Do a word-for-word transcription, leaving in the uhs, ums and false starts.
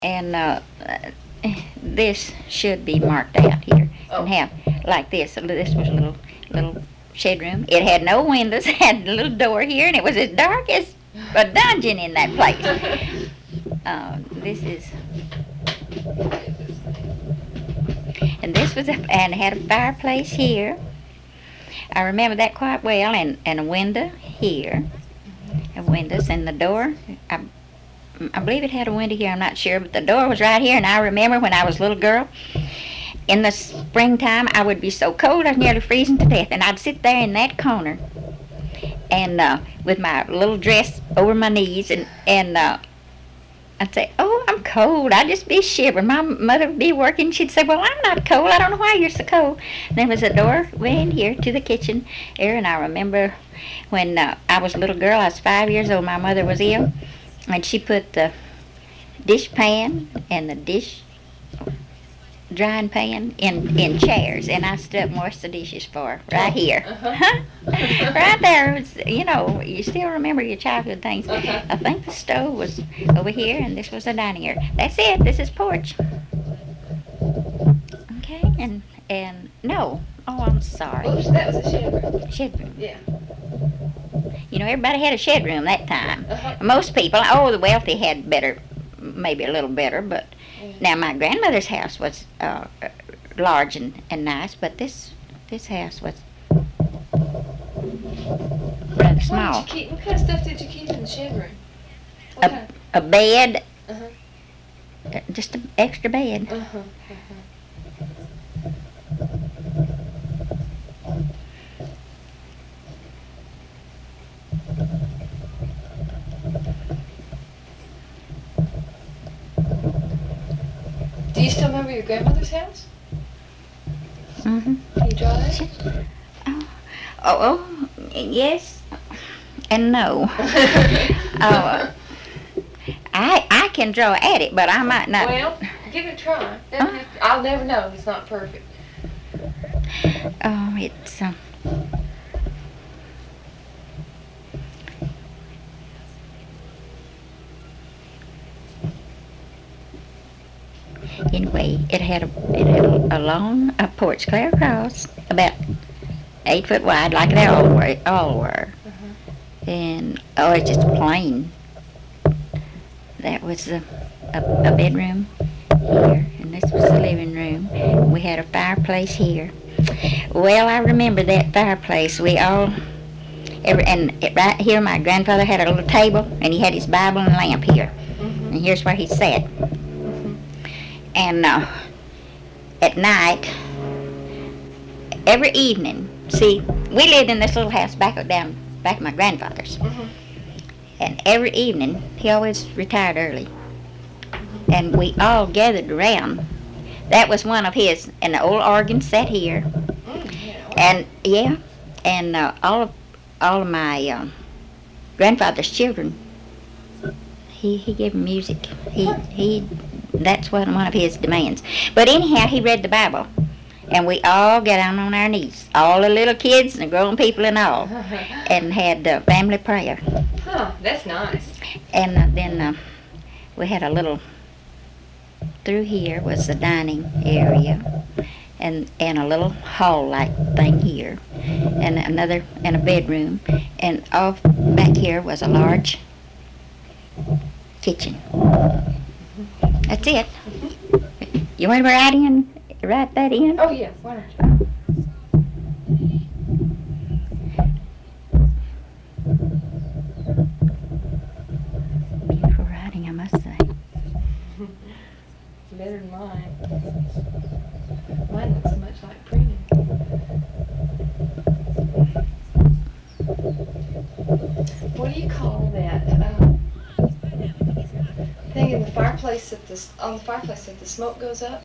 And uh, this should be marked out here Oh. and have like this. This was a little little shed room. It had no windows. It had a little door here, and it was as dark as a dungeon in that place. Uh, this is, and this was a, and it had a fireplace here. I remember that quite well, and and a window here, and windows, and the door. I, I believe it had a window here, I'm not sure, but the door was right here. And I remember when I was a little girl, in the springtime, I would be so cold I was nearly freezing to death. And I'd sit there in that corner and uh, with my little dress over my knees, and, and uh, I'd say, oh, I'm cold. I'd just be shivering. My mother would be working. She'd say, well, I'm not cold. I don't know why you're so cold. And there was a door way in here to the kitchen area. And I remember when uh, I was a little girl, I was five years old, my mother was ill. And she put the dish pan and the dish drying pan in, in chairs, and I stood up and washed the dishes for her right here. Uh-huh. Right there. It was, you know, you still remember your childhood things. Uh-huh. I think the stove was over here, and this was the dining area. That's it. This is porch. Okay, and and no. Oh, I'm sorry. Oops, that was a shed room. Shed room. Yeah. You know, everybody had a shed room that time. Uh-huh. Most people, oh, the wealthy had better, maybe a little better, but Mm. now my grandmother's house was uh, large and, and nice, but this this house was rather What small. did you keep? What kind of stuff did you keep in the shed room? What A, kind? a bed, Uh-huh. uh, just an extra bed. Uh-huh. Uh-huh. Do you still remember your grandmother's house? Mm-hmm. Can you draw that? Oh, oh, oh, yes and no. uh, I I can draw at it, but I might not. Well, give it a try. Doesn't have to- I'll never know. It's not perfect. Oh, it's. Uh, Anyway, it had a it had a, a long a porch clear across, about eight foot wide, like they all were. All were, Uh-huh. and oh, it's just plain. That was a, a a bedroom here, and this was the living room. We had a fireplace here. Well, I remember that fireplace. We all, every, and it, right here, my grandfather had a little table, and he had his Bible and lamp here, Mm-hmm. and here's where he sat. And uh, at night, every evening, see, we lived in this little house back down back of my grandfather's. Mm-hmm. And every evening, he always retired early. And we all gathered around. That was one of his, and the old organ sat here. Mm, yeah. And yeah, and uh, all of all of my uh, grandfather's children, he he gave them music. He he. That's one one of his demands. But anyhow, he read the Bible, and we all got down on our knees, all the little kids and the grown people and all, and had uh, family prayer. Huh, that's nice. And uh, then uh, we had a little. Through here was the dining area, and and a little hall-like thing here, and another and a bedroom, and off back here was a large kitchen. That's it. You want to write in? Write that in? Oh, yeah. Why don't you? Beautiful writing, I must say. Better than mine. Mine looks so much like printing. What do you call that? Uh, thing in the fireplace that the on the fireplace that the smoke goes up?